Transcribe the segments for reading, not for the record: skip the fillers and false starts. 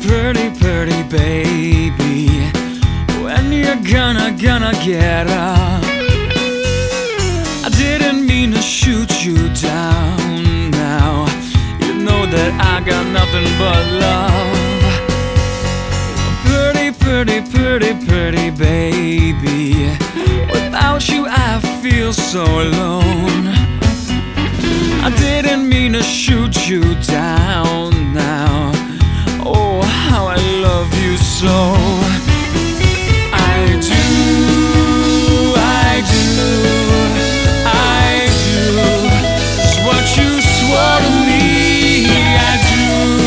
pretty, pretty baby, when you're gonna get up? I didn't mean to shoot you down now. You know that I got nothing but love. Pretty, pretty, pretty, pretty baby, without you I feel so alone. I didn't mean to shoot you down now. Oh, how I love you so. I do, I do, I do. It's what you swore to me. I do,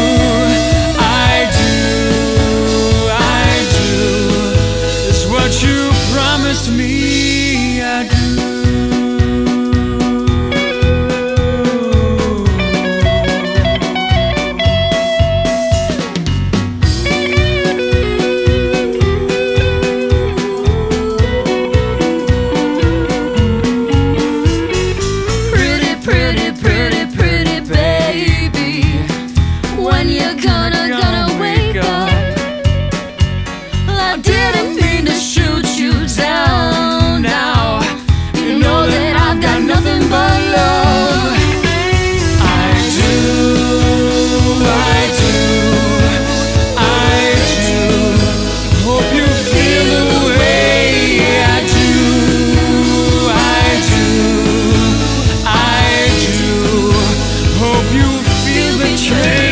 I do, I do. It's what you promised me. I do. Gonna wake up. I didn't mean to shoot you down now. You know that I've got nothing but love. I do, I do, I do. Hope you feel the way I do. I do, I do. Hope you feel betrayed.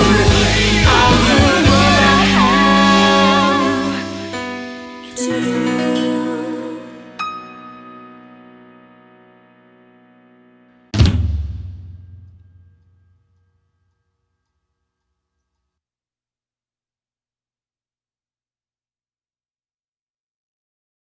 To